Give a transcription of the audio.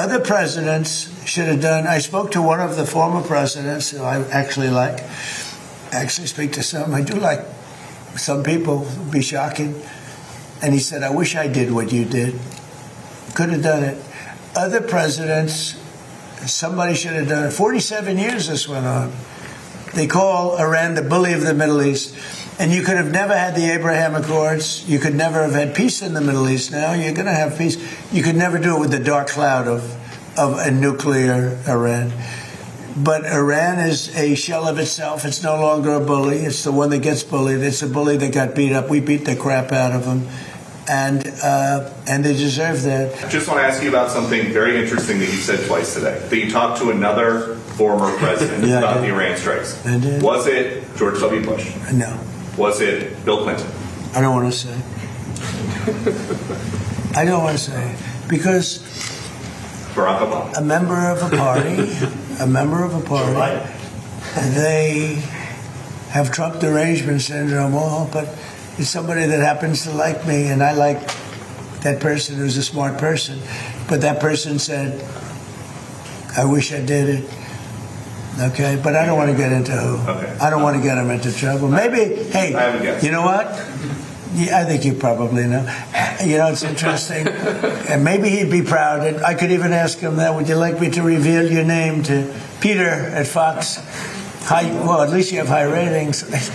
Other presidents should have done. I spoke to one of the former presidents who I actually like. I actually speak to some. I do like some people. It'd be shocking. And he said, I wish I did what you did. Could have done it. Other presidents, somebody should have done it. 47 years this went on. They call Iran the bully of the Middle East. And you could have never had the Abraham Accords. You could never have had peace in the Middle East. Now you're going to have peace. You could never do it with the dark cloud of a nuclear Iran. But Iran is a shell of itself. It's no longer a bully. It's the one that gets bullied. It's a bully that got beat up. We beat the crap out of them. And they deserve that. I just want to ask you about something very interesting that you said twice today. That you talked to another former president about the Iran strikes. I did. Was it George W. Bush? No. Was it Bill Clinton? I don't want to say. I don't want to say. Because Barack Obama. a member of a party, they have Trump derangement syndrome, but it's somebody that happens to like me, and I like that person who's a smart person. But that person said, I wish I did it. Okay, but I don't want to get into who. Okay. I don't want to get him into trouble. Maybe, hey, I have a guess. You know what? Yeah, I think you probably know. You know, it's interesting. And maybe he'd be proud. And I could even ask him that. Would you like me to reveal your name to Peter at Fox? Well, at least you have high ratings.